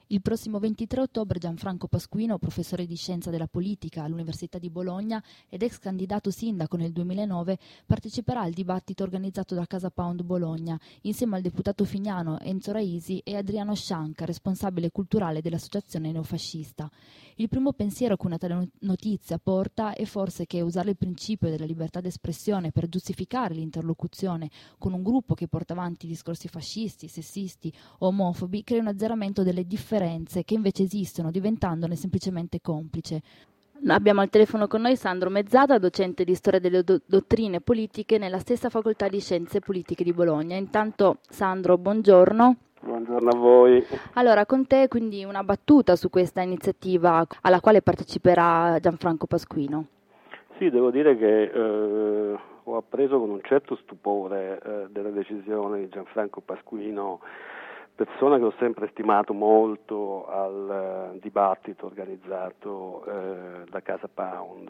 Il prossimo 23 ottobre Gianfranco Pasquino, professore di Scienza della Politica all'Università di Bologna ed ex candidato sindaco nel 2009, parteciperà al dibattito organizzato da Casa Pound Bologna, insieme al deputato fignano Enzo Raisi e Adriano Scianca, responsabile culturale dell'associazione neofascista. Il primo pensiero che una tale notizia porta è forse che usare il principio della libertà d'espressione per giustificare l'interlocuzione con un gruppo che porta avanti discorsi fascisti, sessisti o omofobi crea un azzeramento delle differenze che invece esistono, diventandone semplicemente complice. Abbiamo al telefono con noi Sandro Mezzata, docente di storia delle dottrine politiche nella stessa facoltà di scienze politiche di Bologna. Intanto, Sandro, buongiorno. Buongiorno a voi. Allora, con te quindi una battuta su questa iniziativa alla quale parteciperà Gianfranco Pasquino. Sì, devo dire che ho appreso con un certo stupore della decisione di Gianfranco Pasquino, persona che ho sempre stimato molto al dibattito organizzato da Casa Pound.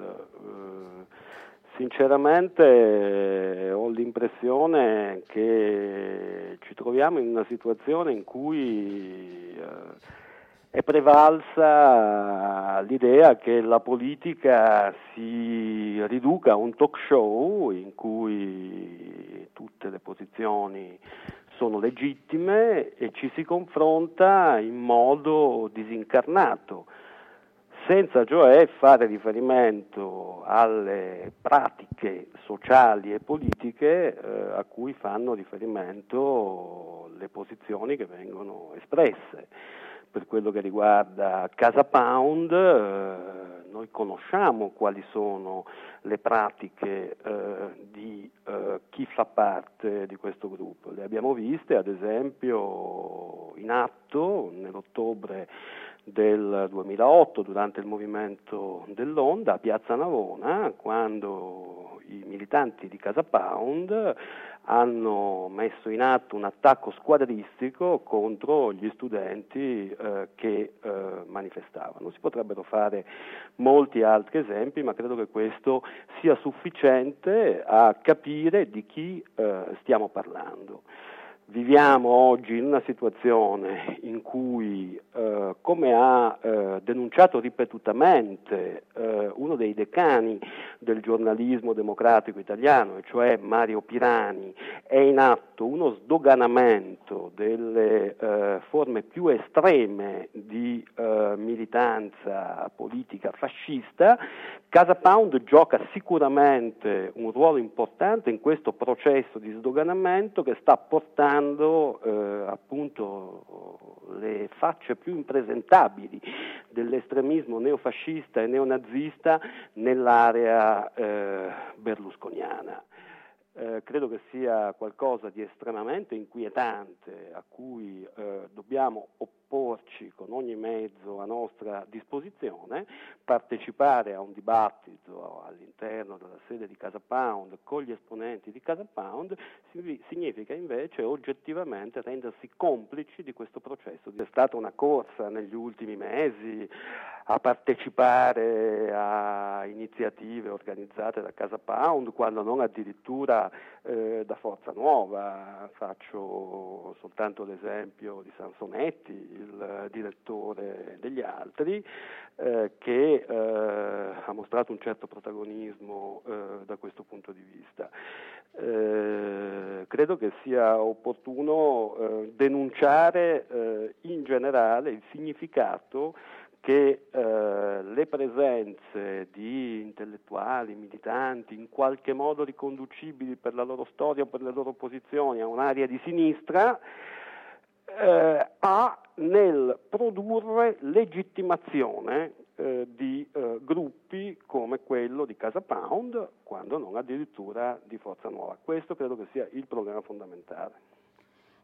Sinceramente ho l'impressione che ci troviamo in una situazione in cui è prevalsa l'idea che la politica si riduca a un talk show in cui tutte le posizioni sono legittime e ci si confronta in modo disincarnato, senza cioè fare riferimento alle pratiche sociali e politiche a cui fanno riferimento le posizioni che vengono espresse. Per quello che riguarda Casa Pound, noi conosciamo quali sono le pratiche di chi fa parte di questo gruppo. Le abbiamo viste ad esempio in atto nell'ottobre del 2008 durante il movimento dell'Onda a Piazza Navona, quando i militanti di Casa Pound hanno messo in atto un attacco squadristico contro gli studenti che manifestavano. Si potrebbero fare molti altri esempi, ma credo che questo sia sufficiente a capire di chi stiamo parlando. Viviamo oggi in una situazione in cui, come ha denunciato ripetutamente uno dei decani del giornalismo democratico italiano, e cioè Mario Pirani, è in atto uno sdoganamento delle forme più estreme di militanza politica fascista. Casa Pound gioca sicuramente un ruolo importante in questo processo di sdoganamento che sta portando appunto le facce più impresentabili dell'estremismo neofascista e neonazista nell'area berlusconiana. Credo che sia qualcosa di estremamente inquietante a cui dobbiamo opporci con ogni mezzo a nostra disposizione. Partecipare a un dibattito all'interno della sede di Casa Pound con gli esponenti di Casa Pound significa invece oggettivamente rendersi complici di questo processo. È stata una corsa negli ultimi mesi a partecipare a iniziative organizzate da Casa Pound, quando non addirittura da Forza Nuova. Faccio soltanto l'esempio di Sansonetti, il direttore degli altri, che ha mostrato un certo protagonismo da questo punto di vista. Credo che sia opportuno denunciare in generale il significato che le presenze di intellettuali, militanti, in qualche modo riconducibili per la loro storia o per le loro posizioni a un'area di sinistra, ha nel produrre legittimazione di gruppi come quello di Casa Pound, quando non addirittura di Forza Nuova. Questo credo che sia il problema fondamentale.